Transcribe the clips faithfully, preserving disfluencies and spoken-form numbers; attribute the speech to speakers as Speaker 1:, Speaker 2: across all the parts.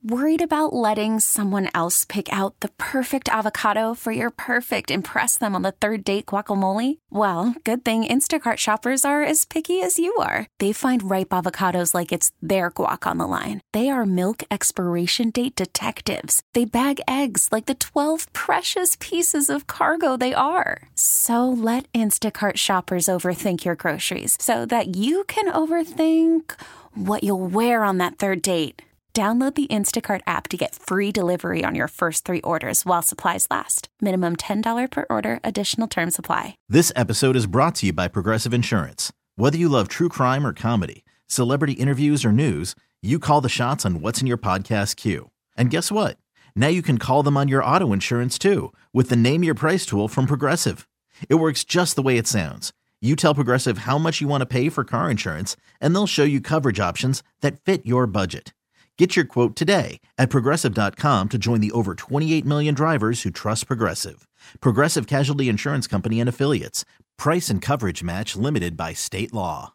Speaker 1: Worried about letting someone else pick out the perfect avocado for your perfect impress them on the third date guacamole? Well, good thing Instacart shoppers are as picky as you are. They find ripe avocados like it's their guac on the line. They are milk expiration date detectives. They bag eggs like the twelve precious pieces of cargo they are. So let Instacart shoppers overthink your groceries so that you can overthink what you'll wear on that third date. Download the Instacart app to get free delivery on your first three orders while supplies last. Minimum ten dollars per order. Additional terms apply.
Speaker 2: This episode is brought to you by Progressive Insurance. Whether you love true crime or comedy, celebrity interviews or news, you call the shots on what's in your podcast queue. And guess what? Now you can call them on your auto insurance too with the Name Your Price tool from Progressive. It works just the way it sounds. You tell Progressive how much you want to pay for car insurance, and they'll show you coverage options that fit your budget. Get your quote today at Progressive dot com to join the over twenty-eight million drivers who trust Progressive. Progressive Casualty Insurance Company and Affiliates. Price and coverage match limited by state law.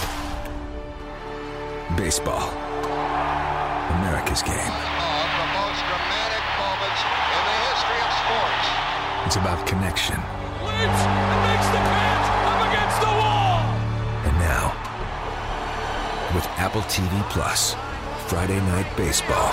Speaker 3: Baseball. America's game.
Speaker 4: Of the most dramatic moments in the history of sports.
Speaker 3: It's about connection.
Speaker 5: Lynch makes the catch up against the wall.
Speaker 3: And now, with Apple T V Plus, Friday Night Baseball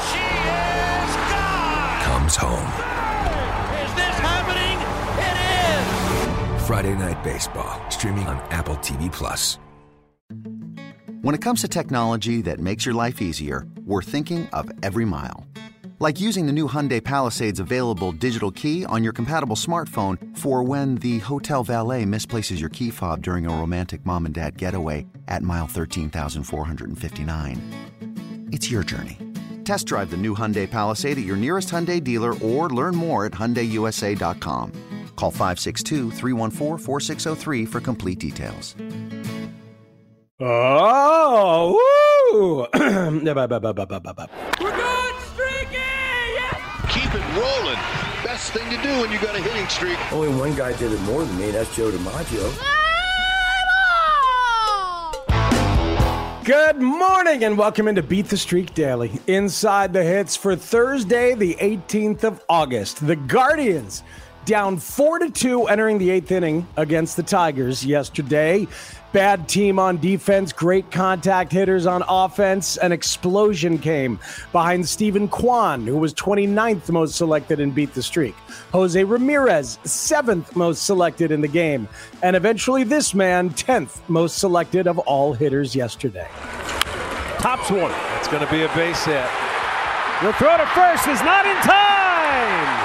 Speaker 3: comes home.
Speaker 5: Is this happening? It is!
Speaker 3: Friday Night Baseball, streaming on Apple T V Plus.
Speaker 6: When it comes to technology that makes your life easier, we're thinking of every mile. Like using the new Hyundai Palisades available digital key on your compatible smartphone for when the hotel valet misplaces your key fob during a romantic mom and dad getaway at mile thirteen thousand four hundred fifty-nine. It's your journey. Test drive the new Hyundai Palisade at your nearest Hyundai dealer or learn more at Hyundai U S A dot com. Call five six two, three one four, four six zero three for complete details.
Speaker 7: Oh, woo!
Speaker 5: We're going streaky! Yeah!
Speaker 4: Keep it rolling. Best thing to do when you got a hitting streak.
Speaker 8: Only one guy did it more than me. That's Joe DiMaggio.
Speaker 7: Good morning and welcome into Beat the Streak Daily. Inside the hits for Thursday, the eighteenth of August. The Guardians down four to two entering the eighth inning against the Tigers yesterday. Bad team on defense, great contact hitters on offense. An explosion came behind Stephen Kwan, who was twenty-ninth most selected in Beat the Streak. Jose Ramirez, seventh most selected in the game. And eventually this man, tenth most selected of all hitters yesterday.
Speaker 9: Tops one. It's going to be a base hit. The throw to first is not in time.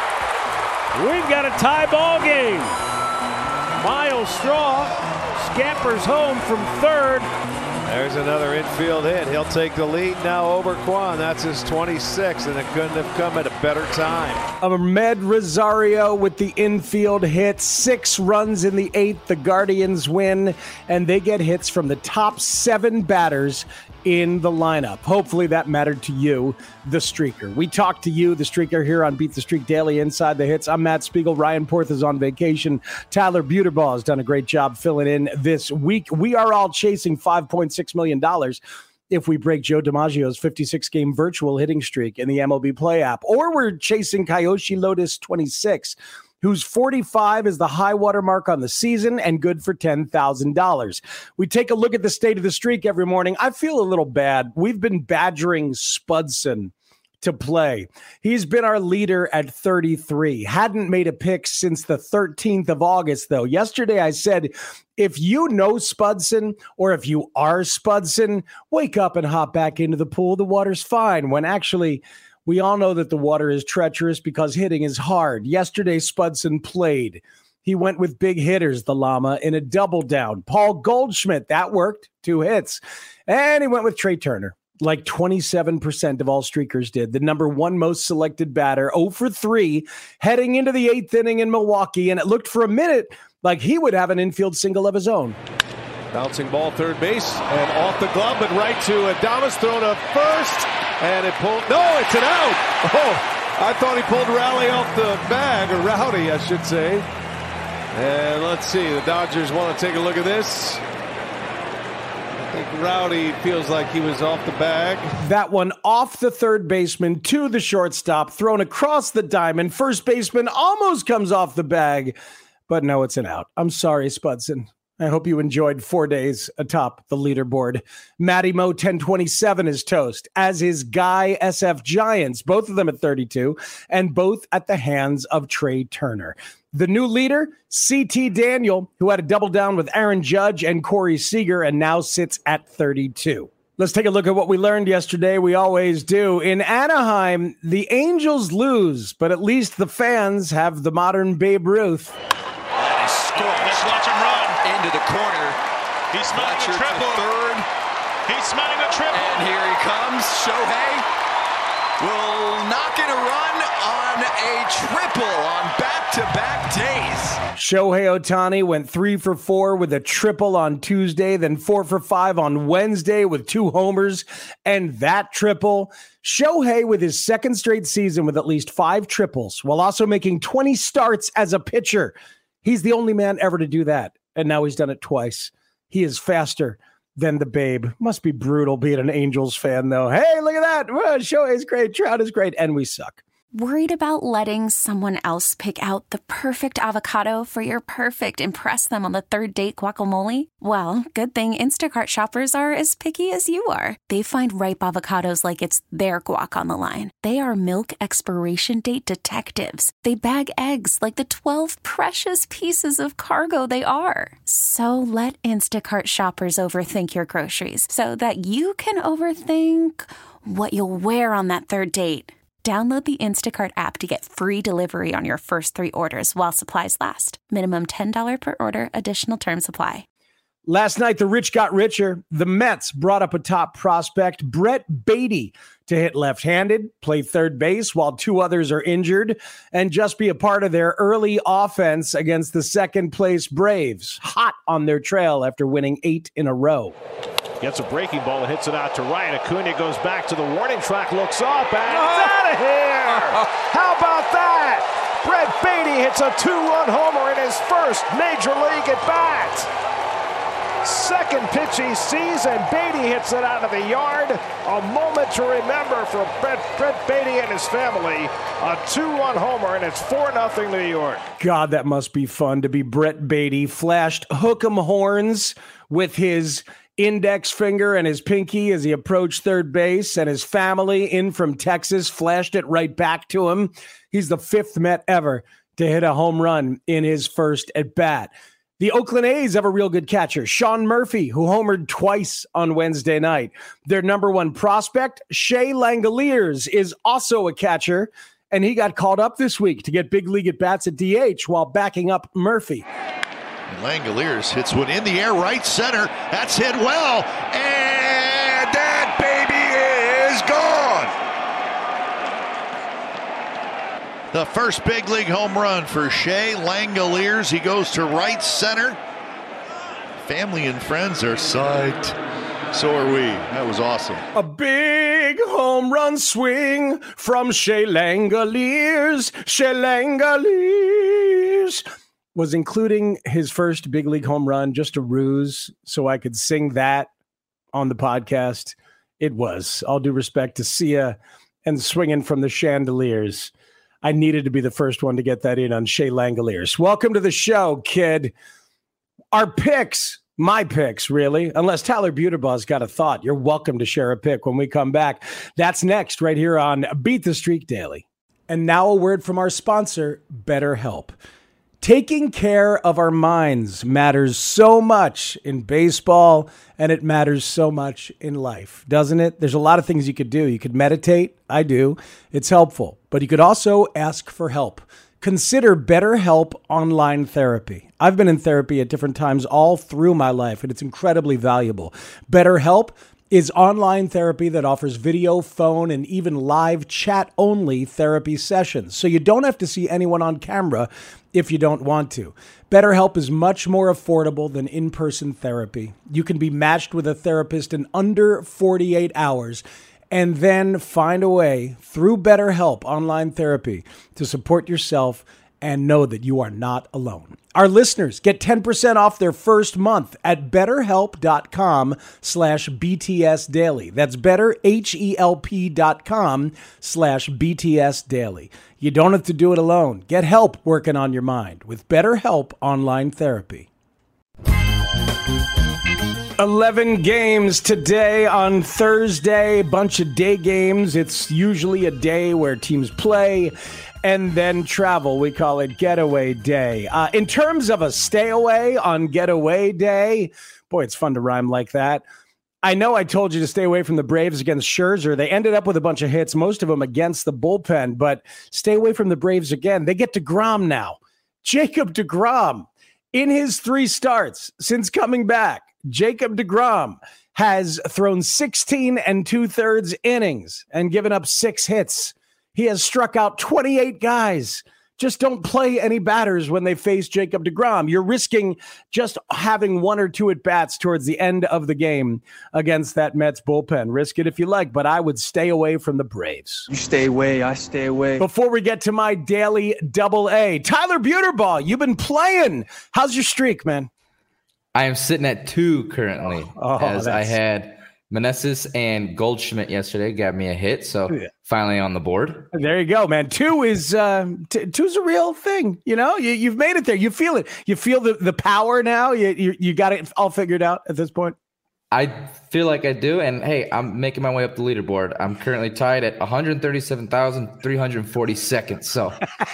Speaker 9: We've got a tie ball game. Miles Straw scampers home from third. There's another infield hit. He'll take the lead now over Kwan. That's his twenty-sixth, and it couldn't have come at a better time.
Speaker 7: Ahmed Rosario with the infield hit. Six runs in the eighth. The Guardians win, and they get hits from the top seven batters in the lineup. Hopefully that mattered to you, the Streaker. We talked to you, the Streaker, here on Beat the Streak Daily Inside the Hits. I'm Matt Spiegel. Ryan Porth is on vacation. Tyler Buterbaugh has done a great job filling in this week. We are all chasing five point six million dollars if we break Joe DiMaggio's fifty-six game virtual hitting streak in the M L B Play app. Or we're chasing Kyoshi Lotus twenty-six, whose forty-five is the high water mark on the season and good for ten thousand dollars. We take a look at the state of the streak every morning. I feel a little bad. We've been badgering Spudson to play. He's been our leader at thirty-three. Hadn't made a pick since the thirteenth of August, though. Yesterday I said, if you know Spudson or if you are Spudson, wake up and hop back into the pool. The water's fine. When actually, we all know that the water is treacherous because hitting is hard. Yesterday, Spudson played. He went with big hitters, the llama, in a double down. Paul Goldschmidt, that worked, two hits. And he went with Trey Turner, like twenty-seven percent of all streakers did. The number one most selected batter, oh for three, heading into the eighth inning in Milwaukee. And it looked for a minute like he would have an infield single of his own.
Speaker 9: Bouncing ball third base and off the glove, but right to Adames, throw to first. And it pulled, no, it's an out. Oh, I thought he pulled Rowley off the bag, or Rowdy, I should say. And let's see, the Dodgers want to take a look at this. I think Rowdy feels like he was off the bag.
Speaker 7: That one off the third baseman to the shortstop, thrown across the diamond. First baseman almost comes off the bag, but no, it's an out. I'm sorry, Spudson. I hope you enjoyed four days atop the leaderboard. Matty Mo ten twenty-seven is toast, as is Guy S F Giants, both of them at thirty-two, and both at the hands of Trey Turner. The new leader, C T Daniel, who had a double down with Aaron Judge and Corey Seager and now sits at thirty-two. Let's take a look at what we learned yesterday. We always do. In Anaheim, the Angels lose, but at least the fans have the modern Babe Ruth.
Speaker 5: That is scored. Let's watch him run. Into the corner. He's smelling a triple. Third. He's smelling a triple.
Speaker 10: And here he comes. Shohei will knock in a run on a triple on back-to-back days.
Speaker 7: Shohei Ohtani went three for four with a triple on Tuesday, then four for five on Wednesday with two homers and that triple. Shohei with his second straight season with at least five triples while also making twenty starts as a pitcher. He's the only man ever to do that. And now he's done it twice. He is faster than the Babe. Must be brutal being an Angels fan, though. Hey, look at that. Well, Shohei's great. Trout is great. And we suck.
Speaker 1: Worried about letting someone else pick out the perfect avocado for your perfect impress them on the third date guacamole? Well, good thing Instacart shoppers are as picky as you are. They find ripe avocados like it's their guac on the line. They are milk expiration date detectives. They bag eggs like the twelve precious pieces of cargo they are. So let Instacart shoppers overthink your groceries so that you can overthink what you'll wear on that third date. Download the Instacart app to get free delivery on your first three orders while supplies last. Minimum ten dollars per order. Additional terms apply.
Speaker 7: Last night, the rich got richer. The Mets brought up a top prospect, Brett Beatty, to hit left-handed, play third base while two others are injured, and just be a part of their early offense against the second-place Braves, hot on their trail after winning eight in a row.
Speaker 9: Gets a breaking ball and hits it out to right. Acuna goes back to the warning track, looks up, and it's out of here! How about that? Brett Beatty hits a two-run homer in his first major league at-bat. Second pitch he sees, and Beatty hits it out of the yard. A moment to remember for Brett, Brett Beatty and his family. A two-run homer, and it's four nothing New York.
Speaker 7: God, that must be fun to be Brett Beatty. Flashed hook'em horns with his index finger and his pinky as he approached third base, and his family in from Texas flashed it right back to him. He's the fifth Met ever to hit a home run in his first at bat. The Oakland A's have a real good catcher, Sean Murphy, who homered twice on Wednesday night. Their number one prospect, Shea Langoliers, is also a catcher, and he got called up this week to get big league at bats at D H while backing up Murphy.
Speaker 11: Langoliers hits one in the air, right center. That's hit well, and that baby is gone. The first big league home run for Shea Langoliers. He goes to right center. Family and friends are psyched. So are we. That was awesome.
Speaker 7: A big home run swing from Shea Langoliers. Shea Langoliers. Was including his first big league home run just a ruse so I could sing that on the podcast? It was. All due respect to Sia and swinging from the chandeliers. I needed to be the first one to get that in on Shea Langoliers. Welcome to the show, kid. Our picks, my picks, really, unless Tyler Buterbaugh's got a thought. You're welcome to share a pick when we come back. That's next right here on Beat the Streak Daily. And now a word from our sponsor, BetterHelp. Taking care of our minds matters so much in baseball, and it matters so much in life, doesn't it? There's a lot of things you could do. You could meditate. I do. It's helpful. But you could also ask for help. Consider BetterHelp online therapy. I've been in therapy at different times all through my life, and it's incredibly valuable. BetterHelp is online therapy that offers video, phone, and even live chat-only therapy sessions. So you don't have to see anyone on camera if you don't want to. BetterHelp is much more affordable than in-person therapy. You can be matched with a therapist in under forty-eight hours and then find a way through BetterHelp online therapy to support yourself and know that you are not alone. Our listeners get ten percent off their first month at betterhelp.com slash BTS Daily. That's better, H-E-L-P dot com slash BTS Daily. You don't have to do it alone. Get help working on your mind with BetterHelp Online Therapy. eleven games today on Thursday, bunch of day games. It's usually a day where teams play and then travel. We call it Getaway Day. Uh, in terms of a stay away on Getaway Day, boy, it's fun to rhyme like that. I know I told you to stay away from the Braves against Scherzer. They ended up with a bunch of hits, most of them against the bullpen, but stay away from the Braves again. They get DeGrom now. Jacob DeGrom, in his three starts since coming back, Jacob DeGrom has thrown sixteen and two-thirds innings and given up six hits. He has struck out twenty-eight guys. Just don't play any batters when they face Jacob DeGrom. You're risking just having one or two at-bats towards the end of the game against that Mets bullpen. Risk it if you like, but I would stay away from the Braves.
Speaker 12: You stay away, I stay away.
Speaker 7: Before we get to my daily double A, Tyler Buterball, you've been playing. How's your streak, man?
Speaker 13: I am sitting at two currently,
Speaker 7: oh,
Speaker 13: as
Speaker 7: that's...
Speaker 13: I had Meneses and Goldschmidt yesterday got me a hit, so yeah. Finally on the board.
Speaker 7: There you go, man. Two is uh, t- two's a real thing. You know, you, you've made it there. You feel it. You feel the, the power now. You you, you got it all figured out at this point.
Speaker 13: I feel like I do, and hey, I'm making my way up the leaderboard. I'm currently tied at one hundred thirty-seven thousand three hundred forty-second. So.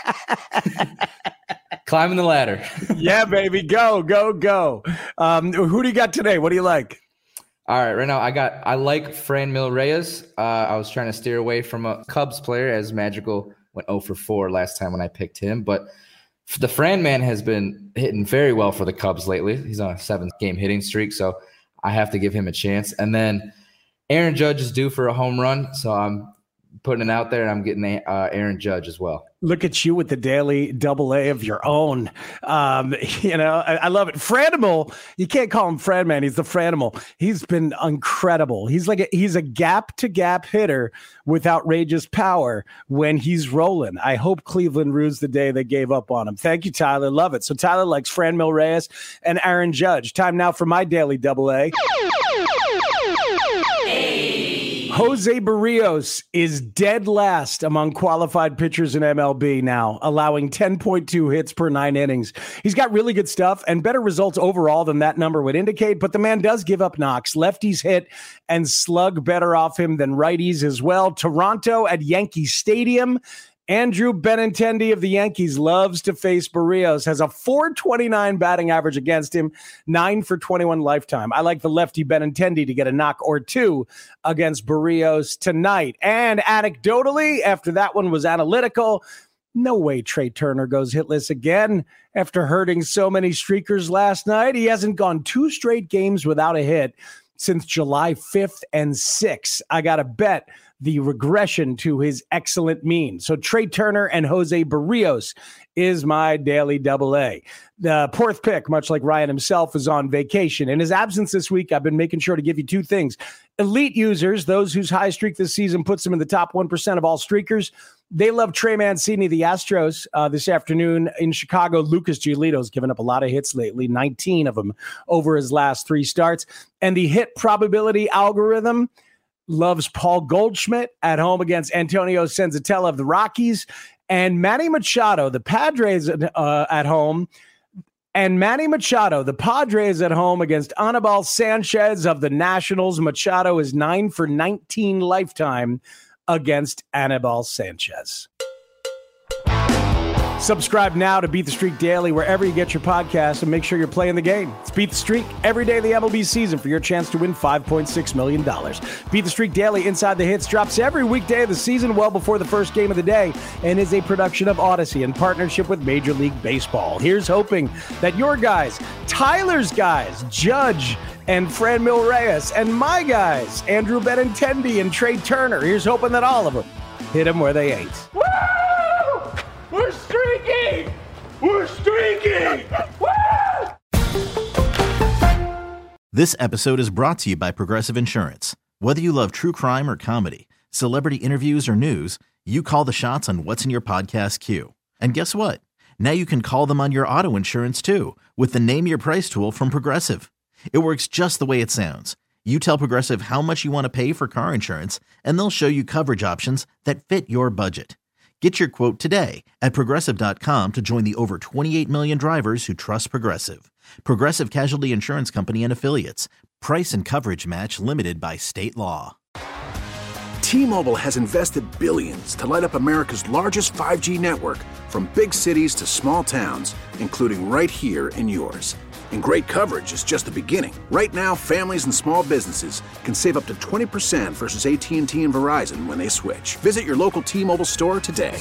Speaker 13: Climbing the ladder.
Speaker 7: Yeah, baby. Go, go, go. Um, who do you got today? What do you like?
Speaker 13: All right. Right now, I got I like Franmil Reyes. Uh, I was trying to steer away from a Cubs player as Magical went oh for four last time when I picked him. But the Fran man has been hitting very well for the Cubs lately. He's on a seven-game hitting streak, so I have to give him a chance. And then Aaron Judge is due for a home run, so I'm putting it out there, and I'm getting uh, Aaron Judge as well.
Speaker 7: Look at you with the daily double A of your own. Um, you know, I, I love it. Franimal, you can't call him Fran Man. He's the Franimal. He's been incredible. He's like a, he's a gap to gap hitter with outrageous power when he's rolling. I hope Cleveland rues the day they gave up on him. Thank you, Tyler. Love it. So Tyler likes Franmil Reyes and Aaron Judge. Time now for my daily double A. Jose Barrios is dead last among qualified pitchers in M L B now, allowing ten point two hits per nine innings. He's got really good stuff and better results overall than that number would indicate, but the man does give up knocks. Lefties hit and slug better off him than righties as well. Toronto at Yankee Stadium. Andrew Benintendi of the Yankees loves to face Barrios, has a four twenty-nine batting average against him, nine for twenty-one lifetime. I like the lefty Benintendi to get a knock or two against Barrios tonight. And anecdotally, after that one was analytical, no way Trey Turner goes hitless again after hurting so many streakers last night. He hasn't gone two straight games without a hit since July fifth and sixth. I got to bet the regression to his excellent mean. So Trey Turner and Jose Barrios is my daily double A. The fourth pick, much like Ryan himself, is on vacation. In his absence this week, I've been making sure to give you two things. Elite users, those whose high streak this season puts them in the top one percent of all streakers, they love Trey Mancini, the Astros, uh, this afternoon in Chicago. Lucas Giolito's given up a lot of hits lately, nineteen of them over his last three starts. And the hit probability algorithm loves Paul Goldschmidt at home against Antonio Senzatella of the Rockies, and Manny Machado, the Padres uh, at home, and Manny Machado, the Padres at home against Anibal Sanchez of the Nationals. Machado is nine for nineteen lifetime against Anibal Sanchez. Subscribe now to Beat the Streak Daily wherever you get your podcasts, and make sure you're playing the game. It's Beat the Streak every day of the M L B season for your chance to win five point six million dollars. Beat the Streak Daily Inside the Hits drops every weekday of the season well before the first game of the day and is a production of Odyssey in partnership with Major League Baseball. Here's hoping that your guys, Tyler's guys, Judge and Franmil Reyes, and my guys, Andrew Benintendi and Trey Turner, here's hoping that all of them hit them where they ain't.
Speaker 14: Woo! We're streaking! We're streaking! Woo!
Speaker 2: This episode is brought to you by Progressive Insurance. Whether you love true crime or comedy, celebrity interviews or news, you call the shots on what's in your podcast queue. And guess what? Now you can call them on your auto insurance too with the Name Your Price tool from Progressive. It works just the way it sounds. You tell Progressive how much you want to pay for car insurance, and they'll show you coverage options that fit your budget. Get your quote today at Progressive dot com to join the over twenty-eight million drivers who trust Progressive. Progressive Casualty Insurance Company and Affiliates. Price and coverage match limited by state law.
Speaker 15: T-Mobile has invested billions to light up America's largest five G network, from big cities to small towns, including right here in yours. And great coverage is just the beginning. Right now, families and small businesses can save up to twenty percent versus A T and T and Verizon when they switch. Visit your local T-Mobile store today.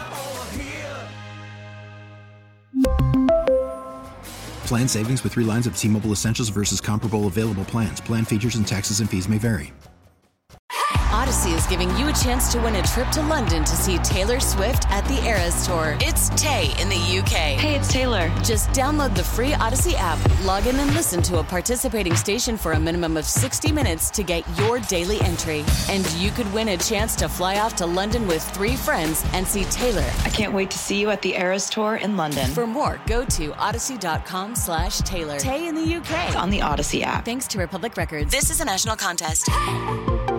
Speaker 16: Plan savings with three lines of T-Mobile Essentials versus comparable available plans. Plan features and taxes and fees may vary.
Speaker 17: Odyssey is giving you a chance to win a trip to London to see Taylor Swift at the Eras Tour. It's Tay in the U K.
Speaker 18: Hey, it's Taylor.
Speaker 17: Just download the free Odyssey app, log in and listen to a participating station for a minimum of sixty minutes to get your daily entry. And you could win a chance to fly off to London with three friends and see Taylor.
Speaker 18: I can't wait to see you at the Eras Tour in London.
Speaker 17: For more, go to odyssey.com slash Taylor. Tay in the U K.
Speaker 18: It's on the Odyssey app.
Speaker 17: Thanks to Republic Records. This is a national contest.